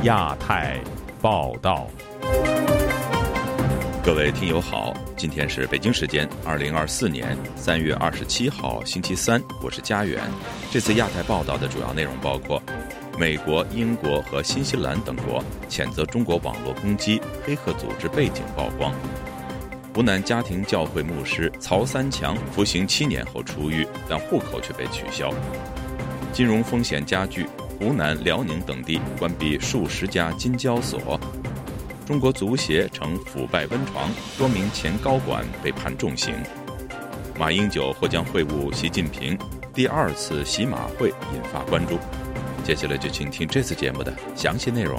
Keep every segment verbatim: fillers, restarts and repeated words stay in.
亚太报道。各位听友好，今天是北京时间二零二四年三月二十七号星期三，我是家园。这次亚太报道的主要内容包括：美国、英国和新西兰等国谴责中国网络攻击，黑客组织背景曝光；湖南家庭教会牧师曹三强服刑七年后出狱，但户口却被取消；金融风险加剧，湖南、辽宁等地关闭数十家金交所；中国足协成腐败温床，多名前高管被判重刑；马英九或将会晤习近平，第二次习马会引发关注。接下来就请听这次节目的详细内容。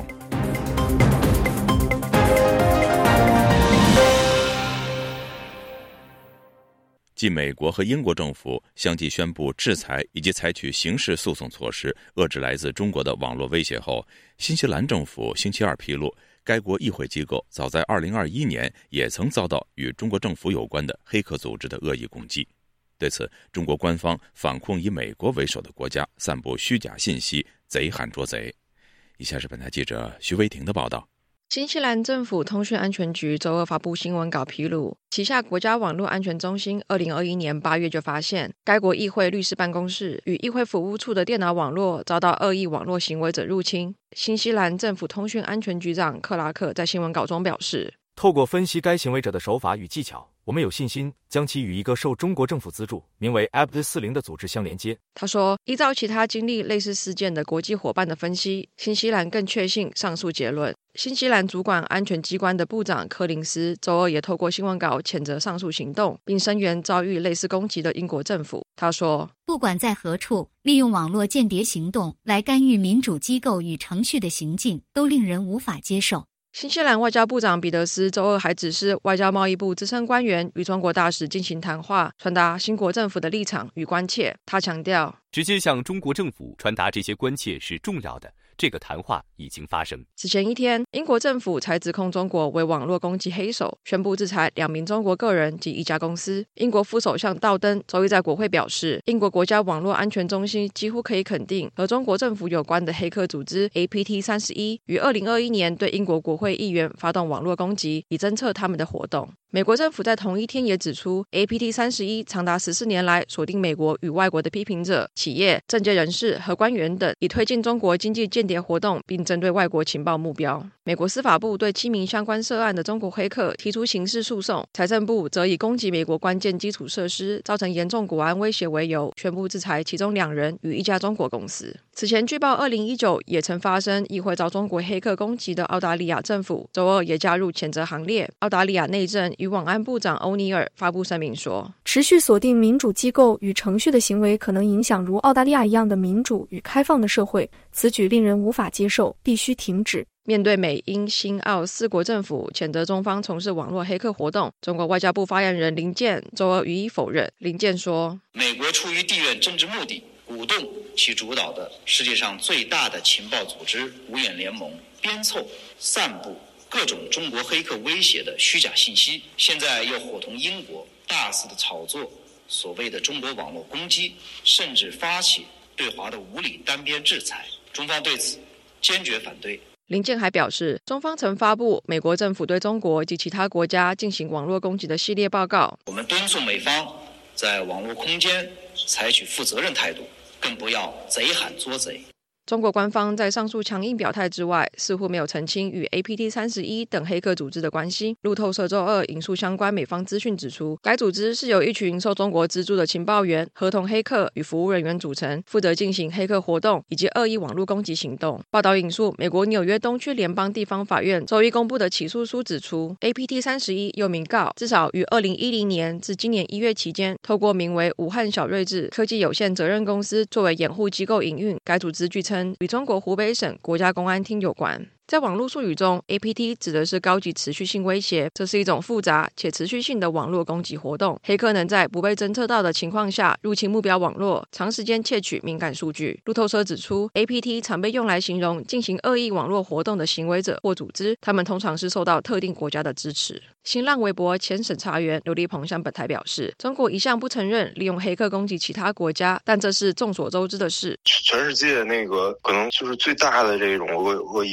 继美国和英国政府相继宣布制裁以及采取刑事诉讼措施遏制来自中国的网络威胁后，新西兰政府星期二披露，该国议会机构早在二零二一年也曾遭到与中国政府有关的黑客组织的恶意攻击。对此，中国官方反控以美国为首的国家散布虚假信息，贼喊捉贼。以下是本台记者徐威婷的报道。 新西兰政府通讯安全局周二发布新闻稿披露，旗下国家网络安全中心二零二一年八月就发现，该国议会律师办公室与议会服务处的电脑网络遭到恶意网络行为者入侵。新西兰政府通讯安全局长克拉克在新闻稿中表示， 透过分析该行为者的手法与技巧，我们有信心将其与一个受中国政府资助名为 A B D 四十 的组织相连接。 他说，依照其他经历类似事件的国际伙伴的分析，新西兰更确信上述结论。新西兰主管安全机关的部长柯林斯周二也透过新闻稿谴责上述行动，并声援遭遇类似攻击的英国政府。他说， 不管在何处，利用网络间谍行动来干预民主机构与程序的行径，都令人无法接受。 新西兰外交部长彼得斯周二还指示外交贸易部资深官员与中国大使进行谈话，传达新国政府的立场与关切。他强调， 直接向中国政府传达这些关切是重要的，这个谈话已经发生。 此前一天，英国政府才指控中国为网络攻击黑手，宣布制裁两名中国个人及一家公司。英国副首相道登周一在国会表示，英国国家网络安全中心几乎可以肯定，和中国政府有关的黑客组织 A P T 三十一 于二零二一年对英国国会议员发动网络攻击，以侦测他们的活动。美国政府在同一天也指出， A P T 三十一 长达十四年来锁定美国与外国的批评者、企业、政界人士和官员等，以推进中国经济间谍活动，并针对外国情报目标。美国司法部对七名相关涉案的中国黑客提出刑事诉讼，财政部则以攻击美国关键基础设施造成严重国安威胁为由，宣布制裁其中两人与一家中国公司。此前据报二零一九也曾发生议会遭中国黑客攻击的澳大利亚政府周二也加入谴责行列。澳大利亚内政与网安部长欧尼尔发布声明说， 持续锁定民主机构与程序的行为可能影响如澳大利亚一样的民主与开放的社会，此举令人无法接受，必须停止。 面对美英新澳四国政府谴责中方从事网络黑客活动，中国外交部发言人林健周二予以否认。林健说， 美国出于地缘政治目的，鼓动其主导的世界上最大的情报组织五眼联盟编凑、散布各种中国黑客威胁的虚假信息，现在又伙同英国大肆的炒作所谓的中国网络攻击，甚至发起对华的无理单边制裁，中方对此坚决反对。 林健还表示，中方曾发布美国政府对中国及其他国家进行网络攻击的系列报告， 我们敦促美方在网络空间采取负责任态度，更不要贼喊捉贼。 中国官方在上述强硬表态之外，似乎没有澄清与 A P T 三十一 等黑客组织的关系。路透社周二引述相关美方资讯指出，该组织是由一群受中国资助的情报员、合同黑客与服务人员组成，负责进行黑客活动以及恶意网络攻击行动。报道引述美国纽约东区联邦地方法院周一公布的起诉书指出， A P T 三十一 又名告，至少于二零一零年至今年一月期间，透过名为武汉小睿智科技有限责任公司作为掩护机构营运。该组织据称与中国湖北省国家公安厅有关。在网络术语中 A P T 指的是高级持续性威胁，这是一种复杂且持续性的网络攻击活动。黑客能在不被侦测到的情况下入侵目标网络，长时间窃取敏感数据。路透社指出， A P T 常被用来形容进行恶意网络活动的行为者或组织，他们通常是受到特定国家的支持。新浪微博前审查员刘立鹏向本台表示，中国一向不承认利用黑客攻击其他国家，但这是众所周知的事。 全世界那个可能就是最大的这种恶恶意攻击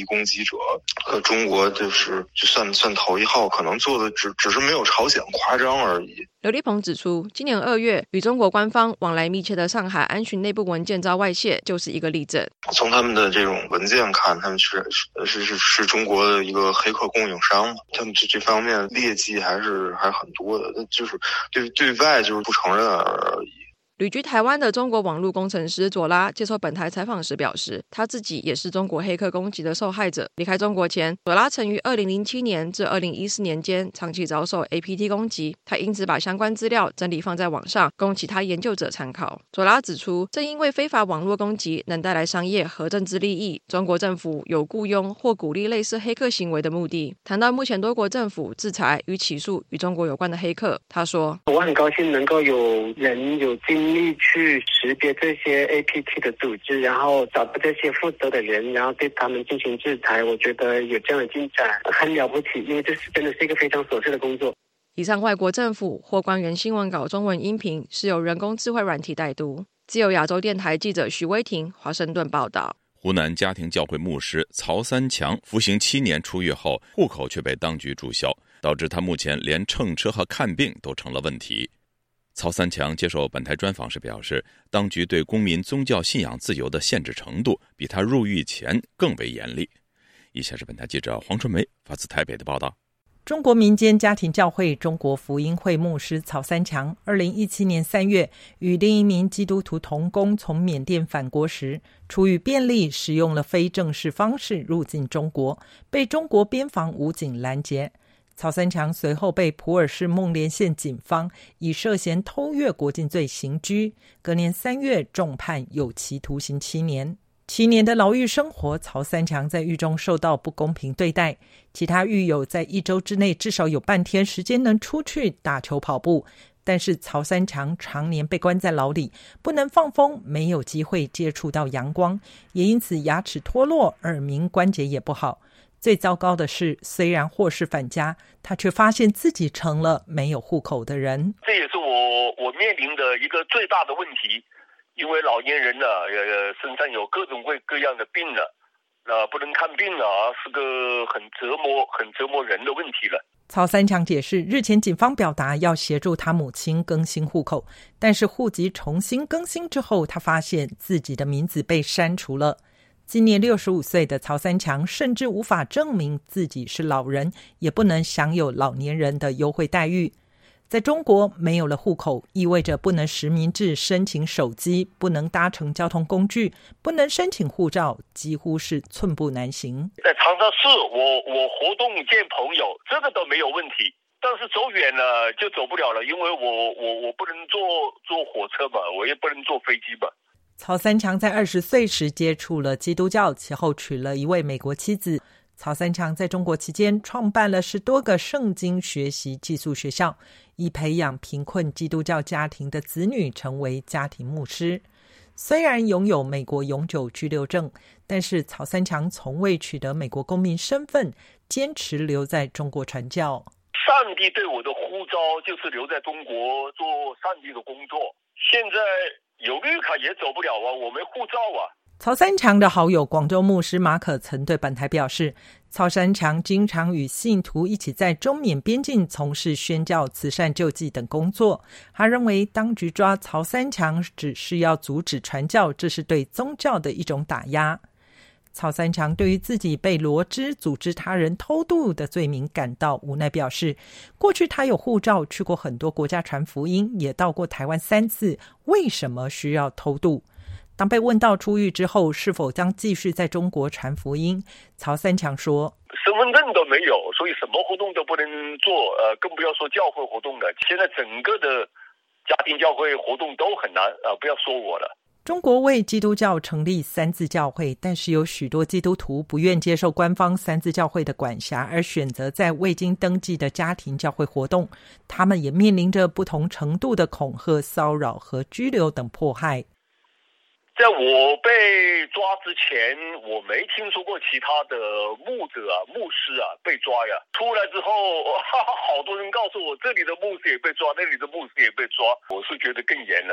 者和中国就是就算算头一号，可能做的只只是没有朝鲜夸张而已。 刘立鹏指出，今年二月与中国官方往来密切的上海安巡内部文件遭外泄，就是一个例证。 从他们的这种文件看，他们是是是是中国的一个黑客供应商，他们这这方面劣迹还是还是很多的，就是对对外就是不承认而已。 旅居台湾的中国网络工程师佐拉接受本台采访时表示，他自己也是中国黑客攻击的受害者。离开中国前，佐拉曾于二零零七年至二零一四年间长期遭受 A P T 攻击，他因此把相关资料整理放在网上，供其他研究者参考。佐拉指出，正因为非法网络攻击能带来商业和政治利益，中国政府有雇佣或鼓励类似黑客行为的目的。谈到目前多国政府制裁与起诉与中国有关的黑客，他说：“ 我很高兴能够有人有精力去识别这些 A P T 的组织，然后找到这些负责的人，然后对他们进行制裁。我觉得有这样的进展很了不起，因为这是真的是一个非常琐碎的工作。” 以上外国政府或官员新闻稿中文音频是由人工智慧软体代读。自由亚洲电台记者徐威婷华盛顿报道。 湖南家庭教会牧师曹三强服刑七年出狱后，户口却被当局注销，导致他目前连乘车和看病都成了问题。曹三强接受本台专访时表示，当局对公民宗教信仰自由的限制程度比他入狱前更为严厉。以下是本台记者黄春梅发自台北的报道。 中国民间家庭教会中国福音会牧师曹三强二零一七年三月与另一名基督徒同工从缅甸返国时，出于便利使用了非正式方式入境中国，被中国边防武警拦截。曹三强随后被普洱市孟连县警方以涉嫌偷越国境罪刑拘，隔年三月重判有期徒刑七年。七年的牢狱生活，曹三强在狱中受到不公平对待，其他狱友在一周之内至少有半天时间能出去打球跑步，但是曹三强常年被关在牢里，不能放风，没有机会接触到阳光，也因此牙齿脱落，耳鸣关节也不好。最糟糕的是，虽然获释返家，他却发现自己成了没有户口的人。 这也是我我面临的一个最大的问题，因为老年人呢，呃，身上有各种各各样的病了，呃，不能看病了，是个很折磨、很折磨人的问题了。 曹三强解释，日前警方表达要协助他母亲更新户口，但是户籍重新更新之后，他发现自己的名字被删除了。今年六十五岁的曹三强甚至无法证明自己是老人，也不能享有老年人的优惠待遇。在中国，没有了户口，意味着不能实名制申请手机，不能搭乘交通工具，不能申请护照，几乎是寸步难行。 在长沙市，我我活动见朋友，这个都没有问题。但是走远了就走不了了，因为我我我不能坐坐火车嘛，我也不能坐飞机嘛。 曹三强在二十岁时接触了基督教，其后娶了一位美国妻子。曹三强在中国期间创办了十多个圣经学习寄宿学校，以培养贫困基督教家庭的子女成为家庭牧师。虽然拥有美国永久居留证，但是曹三强从未取得美国公民身份，坚持留在中国传教。 上帝对我的呼召就是留在中国做上帝的工作，现在有绿卡也走不了啊，我没护照啊。 曹三强的好友广州牧师马可曾对本台表示，曹三强经常与信徒一起在中缅边境从事宣教、慈善救济等工作。他认为当局抓曹三强只是要阻止传教，这是对宗教的一种打压。曹三强对于自己被罗织组织他人偷渡的罪名感到无奈，表示过去他有护照，去过很多国家传福音，也到过台湾三次，为什么需要偷渡？当被问到出狱之后是否将继续在中国传福音，曹三强说， 身份证都没有，所以什么活动都不能做，呃，更不要说教会活动了。现在整个的家庭教会活动都很难，呃，不要说我了。 中国为基督教成立三自教会，但是有许多基督徒不愿接受官方三自教会的管辖，而选择在未经登记的家庭教会活动。他们也面临着不同程度的恐吓、骚扰和拘留等迫害。 在我被抓之前，我没听说过其他的牧者啊、牧师啊被抓呀。出来之后，哈哈，好多人告诉我，这里的牧师也被抓，那里的牧师也被抓，我是觉得更严了。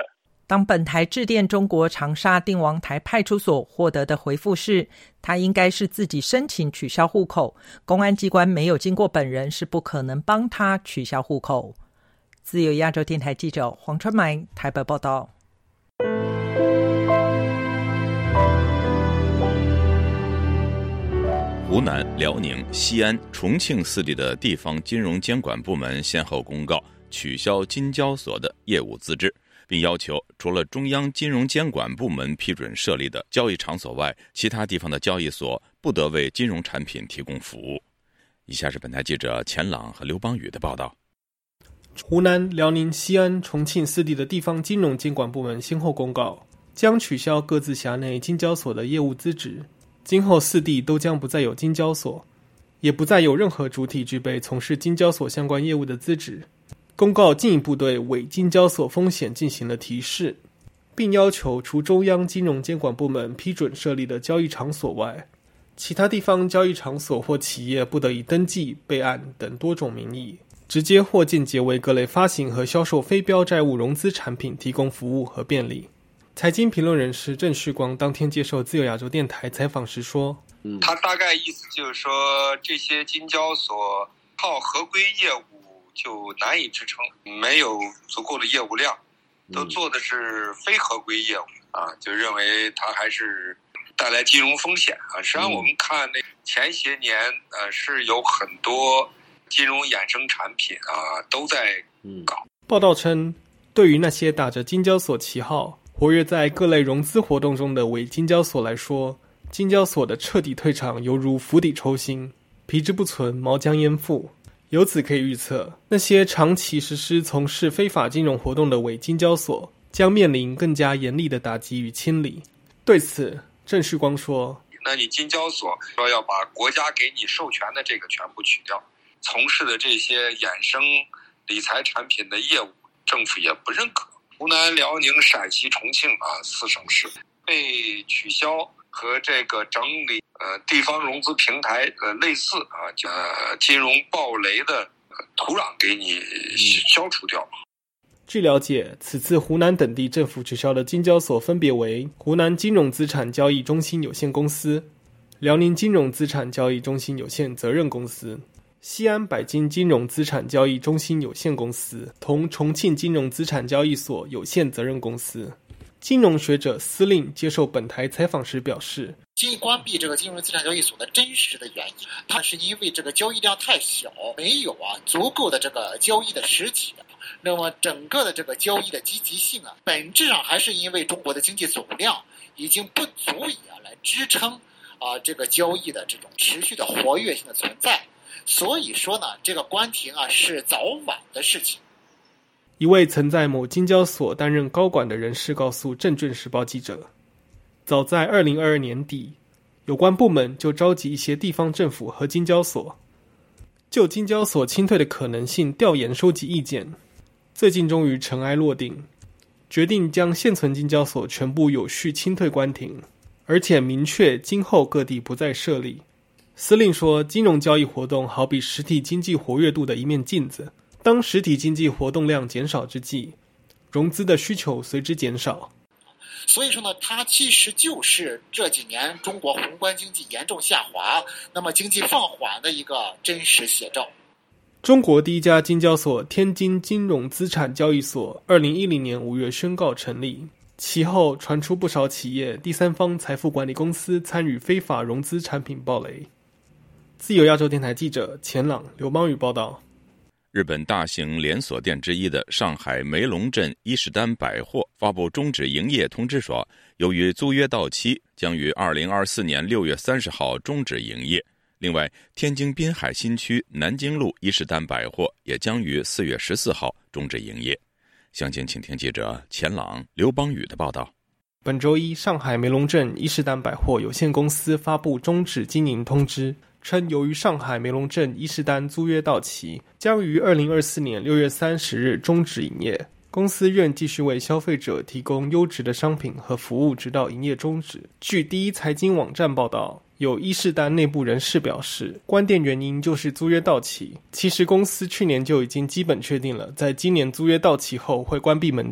当本台致电中国长沙定王台派出所获得的回复是，他应该是自己申请取消户口，公安机关没有经过本人是不可能帮他取消户口。自由亚洲电台记者黄春梅台北报道。 湖南、辽宁、西安、重庆四地的地方金融监管部门先后公告取消金交所的业务资质，并要求除了中央金融监管部门批准设立的交易场所外，其他地方的交易所不得为金融产品提供服务。以下是本台记者钱朗和刘邦宇的报道。 湖南、辽宁、西安、重庆四地的地方金融监管部门先后公告，将取消各自辖内金交所的业务资质，今后四地都将不再有金交所，也不再有任何主体具备从事金交所相关业务的资质。公告进一步对伪金交所风险进行了提示，并要求除中央金融监管部门批准设立的交易场所外，其他地方交易场所或企业不得以登记、备案等多种名义，直接或间接为各类发行和销售非标债务融资产品提供服务和便利。财经评论人士郑旭光当天接受自由亚洲电台采访时说， 他大概意思就是说，这些金交所靠合规业务就难以支撑，没有足够的业务量，都做的是非合规业务啊，就认为它还是带来金融风险啊。实际上我们看那前些年呃是有很多金融衍生产品啊都在搞。 报道称，对于那些打着金交所旗号活跃在各类融资活动中的伪金交所来说，金交所的彻底退场犹如釜底抽薪，皮之不存，毛将焉附。由此可以预测，那些长期实施从事非法金融活动的伪金交所将面临更加严厉的打击与清理。对此，郑旭光说， 那你金交所说要把国家给你授权的这个全部取掉，从事的这些衍生理财产品的业务政府也不认可。湖南、辽宁、陕西、重庆啊四省市被取消和这个整理呃地方融资平台呃类似啊呃金融暴雷的土壤给你消除掉。 据了解，此次湖南等地政府取消的金交所分别为湖南金融资产交易中心有限公司、辽宁金融资产交易中心有限责任公司、西安百金金融资产交易中心有限公司同重庆金融资产交易所有限责任公司。金融学者司令接受本台采访时表示， 经关闭这个金融资产交易所的真实的原因，它是因为这个交易量太小，没有啊足够的这个交易的实体，那么整个的这个交易的积极性啊，本质上还是因为中国的经济总量已经不足以啊来支撑啊这个交易的这种持续的活跃性的存在。所以说呢，这个关停啊是早晚的事情。 一位曾在某金交所担任高管的人士告诉证券时报记者，早在二零二二年底，有关部门就召集一些地方政府和金交所，就金交所清退的可能性调研收集意见，最近终于尘埃落定，决定将现存金交所全部有序清退关停，而且明确今后各地不再设立。司令说，金融交易活动好比实体经济活跃度的一面镜子，当实体经济活动量减少之际，融资的需求随之减少。 所以说呢，它其实就是这几年中国宏观经济严重下滑，那么经济放缓的一个真实写照。 中国第一家金交所天津金融资产交易所二零一零年五月宣告成立，其后传出不少企业第三方财富管理公司参与非法融资产品暴雷。自由亚洲电台记者钱朗、刘邦宇报道。 日本大型连锁店之一的上海梅龙镇伊势丹百货发布终止营业通知说，由于租约到期，将于二零二四年六月三十号终止营业。另外，天津滨海新区南京路伊势丹百货也将于四月十四号终止营业。详情请听记者钱朗、刘邦宇的报道。 本周一，上海梅龙镇伊势丹百货有限公司发布终止经营通知，称由于上海梅龙镇伊势丹租约到期，将于二零二四年六月三十日终止营业。公司愿继续为消费者提供优质的商品和服务，直到营业终止。据第一财经网站报道，有伊势丹内部人士表示，关店原因就是租约到期。其实公司去年就已经基本确定了，在今年租约到期后会关闭门店，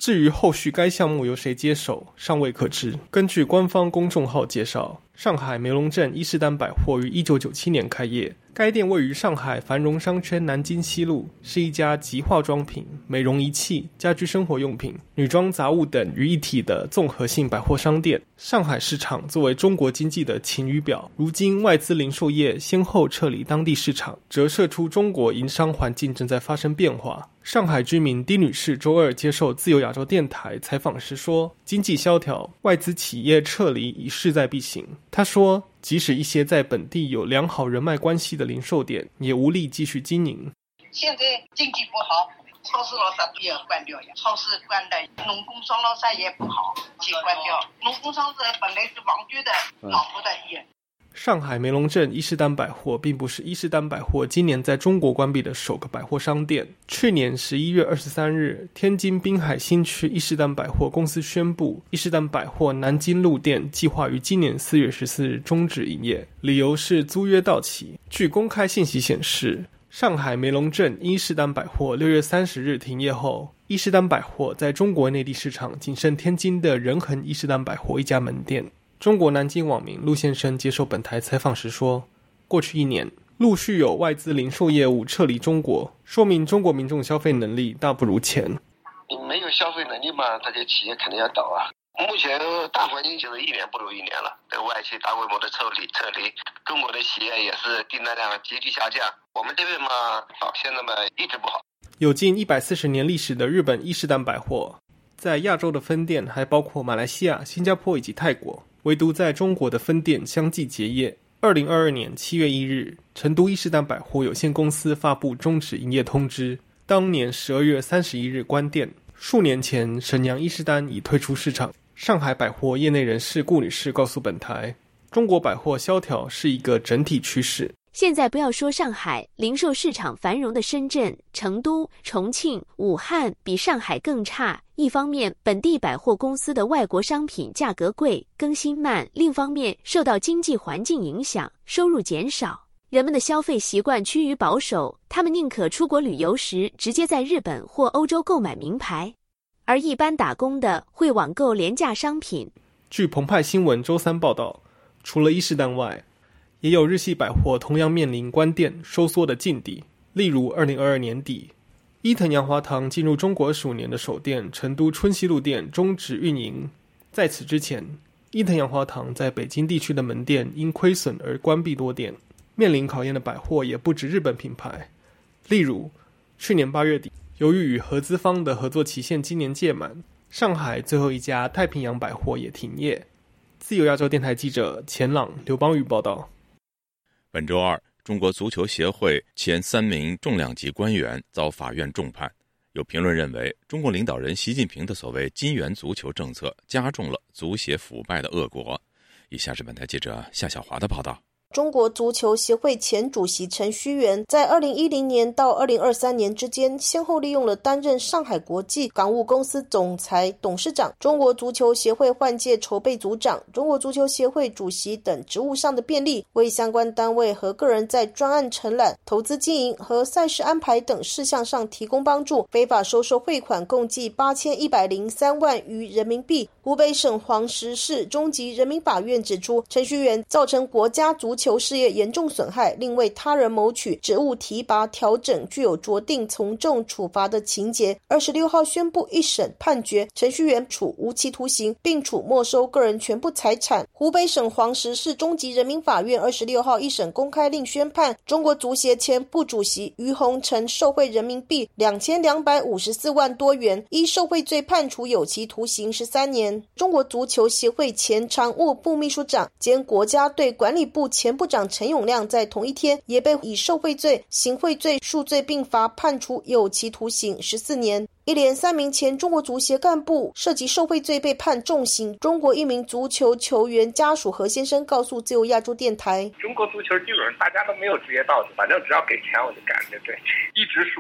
至于后续该项目由谁接手，尚未可知。根据官方公众号介绍，上海梅龙镇伊势丹百货于一九九七年开业，该店位于上海繁荣商圈南京西路，是一家集化妆品、美容仪器、家居生活用品、女装杂物等于一体的综合性百货商店。上海市场作为中国经济的晴雨表，如今外资零售业先后撤离当地市场，折射出中国营商环境正在发生变化。上海居民丁女士周二接受自由亚洲电台采访时说，经济萧条，外资企业撤离已势在必行。她说，即使一些在本地有良好人脉关系的零售店，也无力继续经营。 现在经济不好，超市老啥也要关掉呀，超市关了，农工商老啥也不好，也关掉。农工商是本来是王局的老婆的店。 上海梅龙镇伊势丹百货并不是伊势丹百货今年在中国关闭的首个百货商店。去年十一月二十三日，天津滨海新区伊势丹百货公司宣布，伊势丹百货南京路店计划于今年四月十四日终止营业，理由是租约到期。据公开信息显示，上海梅龙镇伊势丹百货六月三十日停业后，伊势丹百货在中国内地市场仅剩天津的仁恒伊势丹百货一家门店。中国南京网民陆先生接受本台采访时说，过去一年陆续有外资零售业务撤离中国，说明中国民众消费能力大不如前。 你没有消费能力嘛，这些企业肯定要倒啊。目前大环境就是一年不如一年了，外企大规模的撤离撤离，中国的企业也是订单量急剧下降。我们这边嘛，好，现在嘛一直不好。 有近一百四十年历史的日本伊势丹百货，在亚洲的分店还包括马来西亚、新加坡以及泰国。唯独在中国的分店相继结业。二零二二年七月一日，成都伊势丹百货有限公司发布终止营业通知，当年十二月三十一日关店。数年前，沈阳伊势丹已退出市场。上海百货业内人士顾女士告诉本台，中国百货萧条是一个整体趋势。 现在不要说上海，零售市场繁荣的深圳、成都、重庆、武汉比上海更差。一方面，本地百货公司的外国商品价格贵、更新慢；另一方面，受到经济环境影响，收入减少，人们的消费习惯趋于保守，他们宁可出国旅游时直接在日本或欧洲购买名牌，而一般打工的会网购廉价商品。 据澎湃新闻周三报道，除了伊势丹外，也有日系百货同样面临关店收缩的境地。例如二零二二年底，伊藤洋华堂进入中国二十五年的首店成都春熙路店终止运营。在此之前，伊藤洋华堂在北京地区的门店因亏损而关闭多店。面临考验的百货也不止日本品牌，例如去年八月底，由于与合资方的合作期限今年届满，上海最后一家太平洋百货也停业。自由亚洲电台记者钱朗、刘邦宇报道。 本周二，中国足球协会前三名重量级官员遭法院重判。有评论认为，中国领导人习近平的所谓金元足球政策加重了足协腐败的恶果。以下是本台记者夏小华的报道。 中国足球协会前主席陈戌源在二零一零年到二零二三年之间，先后利用了担任上海国际港务公司总裁、董事长、中国足球协会换届筹备组长、中国足球协会主席等职务上的便利，为相关单位和个人在专案承揽、投资经营和赛事安排等事项上提供帮助，非法收受汇款共计八千一百零三万余人民币。湖北省黄石市中级人民法院指出，陈戌源造成国家足球事业严重损害，另为他人谋取职务提拔调整，具有酌定从重处罚的情节。二十六号宣布一审判决陈戌源处无期徒刑，并处没收个人全部财产。湖北省黄石市中级人民法院二十六号一审公开令宣判，中国足协前副主席于洪成受贿人民币两千两百五十四万多元，依受贿罪判处有期徒刑十三年。中国足球协会前常务副秘书长兼国家队管理部前部长陈永亮在同一天也被以受贿罪、行贿罪数罪并罚，判处有期徒刑十四年。一连三名前中国足协干部涉及受贿罪被判重刑。中国一名足球球员家属何先生告诉自由亚洲电台， 中国足球基本上大家都没有职业道德，反正只要给钱我就干，对对，一直输。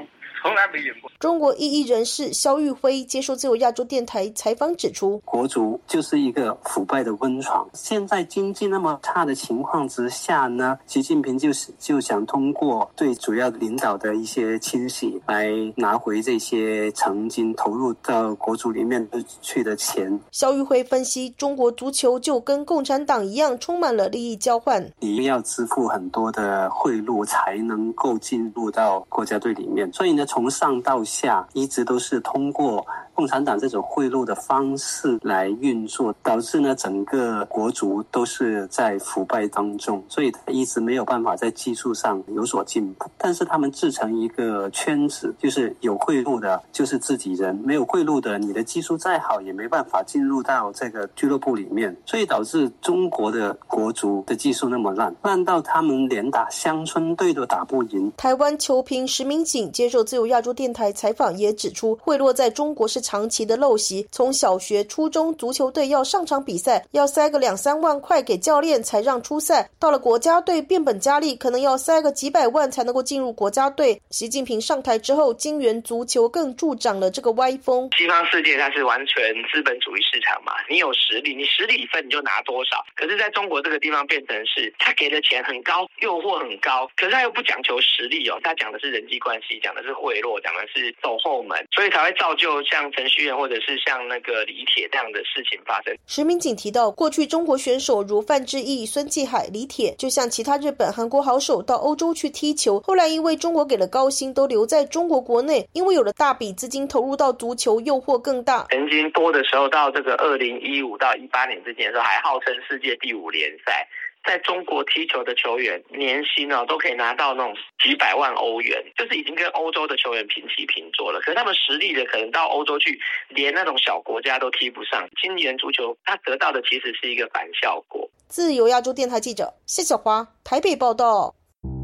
从来没演过。 中国异议人士肖玉辉接受自由亚洲电台采访指出， 国族就是一个腐败的温床。现在经济那么差的情况之下呢，习近平就是就想通过对主要领导的一些清洗，来拿回这些曾经投入到国族里面去的钱。 肖玉辉分析，中国足球就跟共产党一样，充满了利益交换。 你要支付很多的贿赂才能够进入到国家队里面，所以呢，从上到下一直都是通过共产党这种贿赂的方式来运作，导致呢整个国族都是在腐败当中，所以他一直没有办法在技术上有所进步。但是他们制成一个圈子，就是有贿赂的就是自己人，没有贿赂的你的技术再好也没办法进入到这个俱乐部里面，所以导致中国的国足的技术那么烂，烂到他们连打乡村队都打不赢。 台湾球评石明景接受自由亚洲电台采访也指出，贿赂在中国是长期的陋习，从小学初中足球队要上场比赛要塞个两三万块给教练才让出赛，到了国家队变本加厉，可能要塞个几百万才能够进入国家队。习近平上台之后，金元足球更助长了这个歪风。 西方世界它是完全资本主义市场嘛，你有实力，你实力一份你就拿多少。可是在中国这个地方变成是他给的钱很高，诱惑很高，可是他又不讲求实力哦，他讲的是人际关系，讲的是贿赂，讲的是走后门，所以才会造就像程序员或者是像那个李铁这样的事情发生。 石明景提到，过去中国选手如范志毅、孙继海、李铁，就像其他日本、韩国好手到欧洲去踢球，后来因为中国给了高薪，都留在中国国内，因为有了大笔资金投入到足球，诱惑更大。 曾经多的时候，到这个二零一五到一八年之间的时候，还号称世界第五联赛。在中国踢球的球员年薪哦都可以拿到那种几百万欧元，就是已经跟欧洲的球员平起平坐了。可是他们实力的可能到欧洲去，连那种小国家都踢不上。今年足球他得到的其实是一个反效果。 自由亚洲电台记者谢小华台北报道。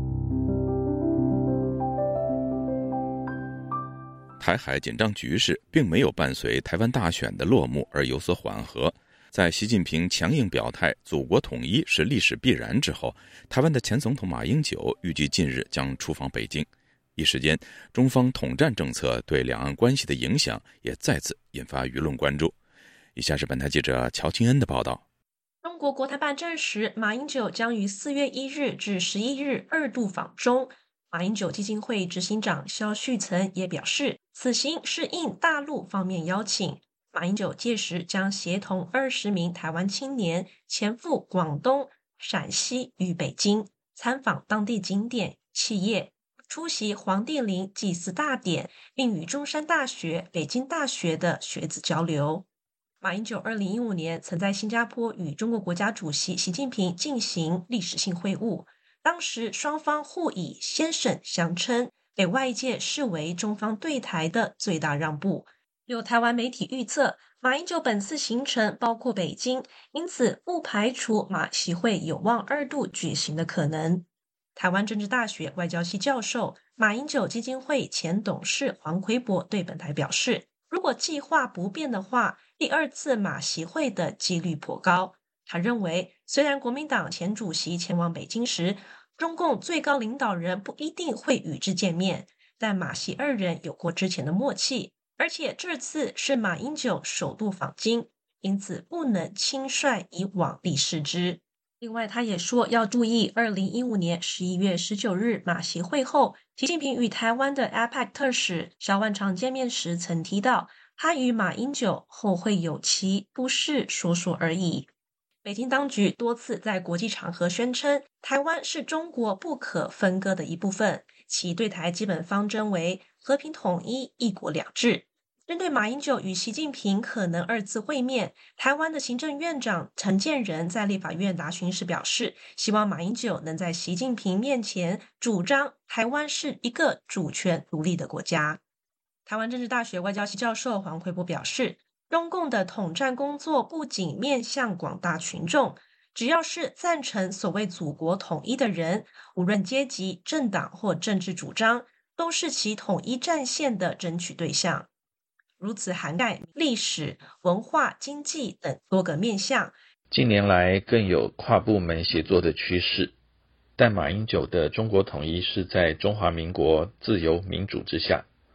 台海紧张局势并没有伴随台湾大选的落幕而有所缓和。在习近平强硬表态祖国统一是历史必然之后，台湾的前总统马英九预计近日将出访北京。一时间，中方统战政策对两岸关系的影响也再次引发舆论关注。以下是本台记者乔清恩的报道。 中国国台办证实，马英九将于四月一日至十一日二度访中。马英九基金会执行长萧旭岑也表示，此行是应大陆方面邀请。马英九届时将协同二十名台湾青年前赴广东、陕西与北京，参访当地景点、企业，出席黄帝陵祭祀大典，并与中山大学、北京大学的学子交流。马英九二零一五年曾在新加坡与中国国家主席习近平进行历史性会晤，当时双方互以先生相称，被外界视为中方对台的最大让步。有台湾媒体预测，马英九本次行程包括北京，因此不排除马习会有望二度举行的可能。台湾政治大学外交系教授、马英九基金会前董事黄奎博对本台表示，如果计划不变的话，第二次马习会的几率颇高。他认为，虽然国民党前主席前往北京时，中共最高领导人不一定会与之见面，但马习二人有过之前的默契。而且这次是马英九首度访京，因此不能轻率以往例视之。另外，他也说要注意二零一五年十一月十九日马习会后，习近平与台湾的 A P E C 特使萧万长见面时曾提到，他与马英九后会有期，不是说说而已。北京当局多次在国际场合宣称，台湾是中国不可分割的一部分，其对台基本方针为和平统一、一国两制。针对马英九与习近平可能二次会面，台湾的行政院长陈建仁在立法院答询时表示，希望马英九能在习近平面前主张台湾是一个主权独立的国家。台湾政治大学外交系教授黄奎博表示，中共的统战工作不仅面向广大群众，只要是赞成所谓祖国统一的人，无论阶级、政党或政治主张，都是其统一战线的争取对象。如此涵盖历史、文化、经济等多个面向。 近年来更有跨部门协作的趋势，但马英九的中国统一是在中华民国自由民主之下，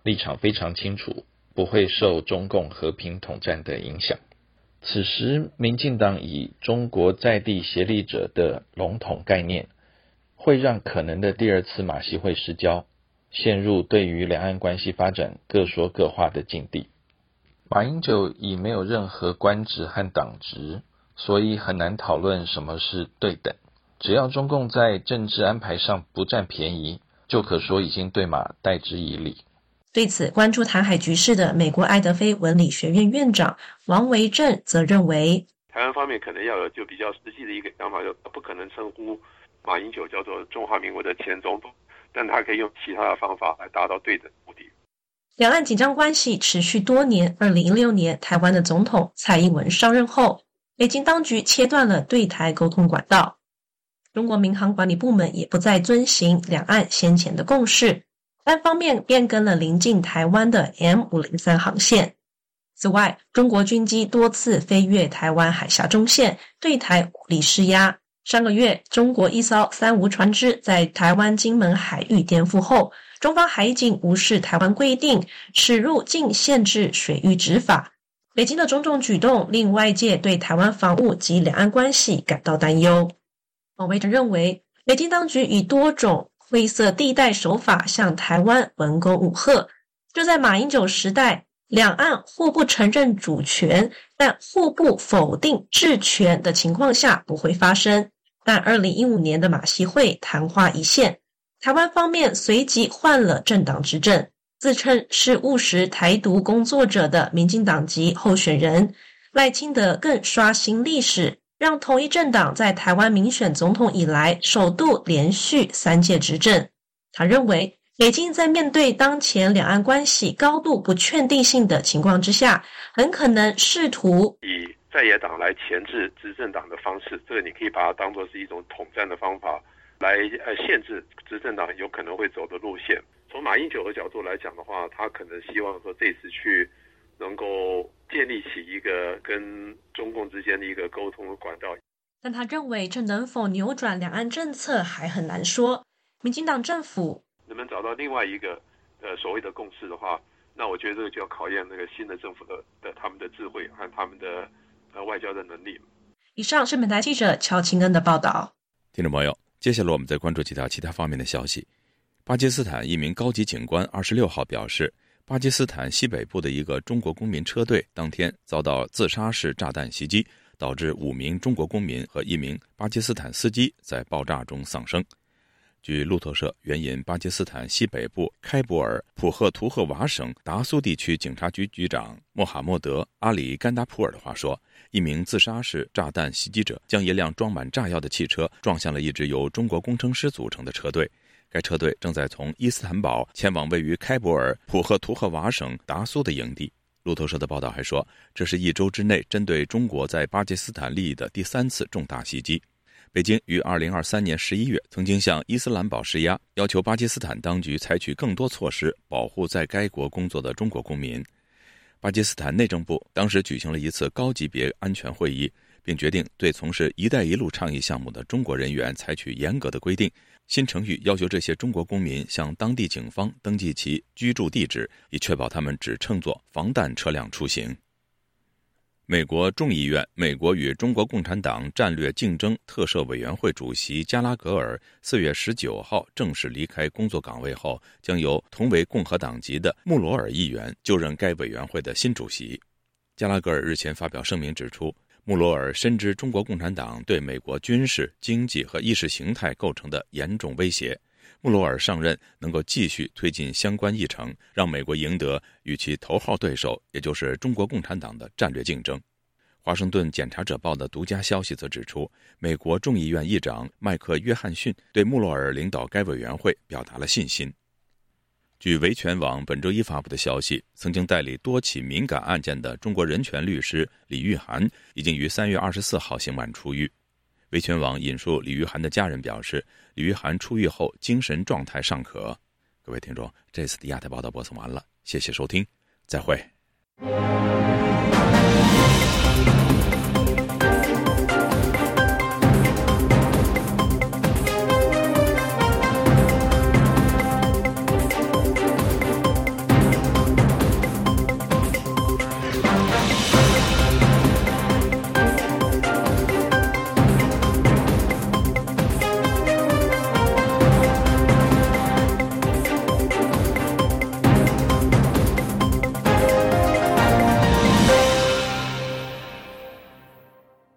立场非常清楚，不会受中共和平统战的影响。此时民进党以中国在地协力者的笼统概念，会让可能的第二次马习会失焦，陷入对于两岸关系发展各说各话的境地。马英九已没有任何官职和党职，所以很难讨论什么是对等。只要中共在政治安排上不占便宜，就可说已经对马代之以礼。 对此，关注台海局势的美国爱德菲文理学院院长王维正则认为， 台湾方面可能要有就比较实际的一个想法，就不可能称呼马英九叫做中华民国的前总统，但他可以用其他的方法来达到对等目的。 两岸紧张关系持续多年，二零一六年台湾的总统蔡英文上任后，北京当局切断了对台沟通管道，中国民航管理部门也不再遵行两岸先前的共识，单方面变更了临近台湾的 M 五零三 航线。此外，中国军机多次飞越台湾海峡中线，对台武力施压。上个月，中国一艘三无船只在台湾金门海域颠覆后，中方海警无视台湾规定，驶入境限制水域执法。北京的种种举动令外界对台湾防务及两岸关系感到担忧。王维正认为，北京当局以多种灰色地带手法向台湾文攻武吓，就在马英九时代，两岸互不承认主权，但互不否定治权的情况下不会发生。但二零一五年的马习会昙花一现，台湾方面随即换了政党执政，自称是务实台独工作者的民进党籍候选人赖清德更刷新历史，让同一政党在台湾民选总统以来首度连续三届执政。他认为，北京在面对当前两岸关系高度不确定性的情况之下，很可能试图以在野党来钳制执政党的方式，这个你可以把它当作是一种统战的方法，来呃限制执政党有可能会走的路线。从马英九的角度来讲的话，他可能希望说这次去能够建立起一个跟中共之间的一个沟通的管道。 但他认为这能否扭转两岸政策还很难说。民进党政府能不能找到另外一个呃所谓的共识的话，那我觉得这个就要考验那个新的政府的的他们的智慧和他们的呃外交的能力。 以上是本台记者乔清恩的报道。 听众朋友，接下来我们再关注几条其他方面的消息。巴基斯坦一名高级警官二十六号表示，巴基斯坦西北部的一个中国公民车队当天遭到自杀式炸弹袭击，导致五名中国公民和一名巴基斯坦司机在爆炸中丧生。据路透社援引巴基斯坦西北部开伯尔普赫图赫瓦省达苏地区警察局局长穆罕默德·阿里甘达普尔的话说，一名自杀式炸弹袭击者将一辆装满炸药的汽车撞向了一支由中国工程师组成的车队。该车队正在从伊斯坦堡前往位于开伯尔普赫图赫瓦省达苏的营地。路透社的报道还说，这是一周之内针对中国在巴基斯坦利益的第三次重大袭击。北京于二零二三年十一月曾经向伊斯兰堡施压，要求巴基斯坦当局采取更多措施保护在该国工作的中国公民。巴基斯坦内政部当时举行了一次高级别安全会议，并决定对从事“一带一路”倡议项目的中国人员采取严格的规定。新程序要求这些中国公民向当地警方登记其居住地址，以确保他们只乘坐防弹车辆出行。美国众议院美国与中国共产党战略竞争特设委员会主席加拉格尔四月十九号正式离开工作岗位后，将由同为共和党籍的穆罗尔议员就任该委员会的新主席。加拉格尔日前发表声明指出，穆罗尔深知中国共产党对美国军事、经济和意识形态构成的严重威胁。穆罗尔上任能够继续推进相关议程，让美国赢得与其头号对手，也就是中国共产党的战略竞争。华盛顿检察者报的独家消息则指出，美国众议院议长麦克约翰逊对穆罗尔领导该委员会表达了信心。据维权网本周一发布的消息，曾经代理多起敏感案件的中国人权律师李玉涵已经于三月二十四号刑满出狱。维权网引述李玉涵的家人表示，李玉涵出狱后精神状态尚可。各位听众，这次的亚太报道播送完了，谢谢收听，再会。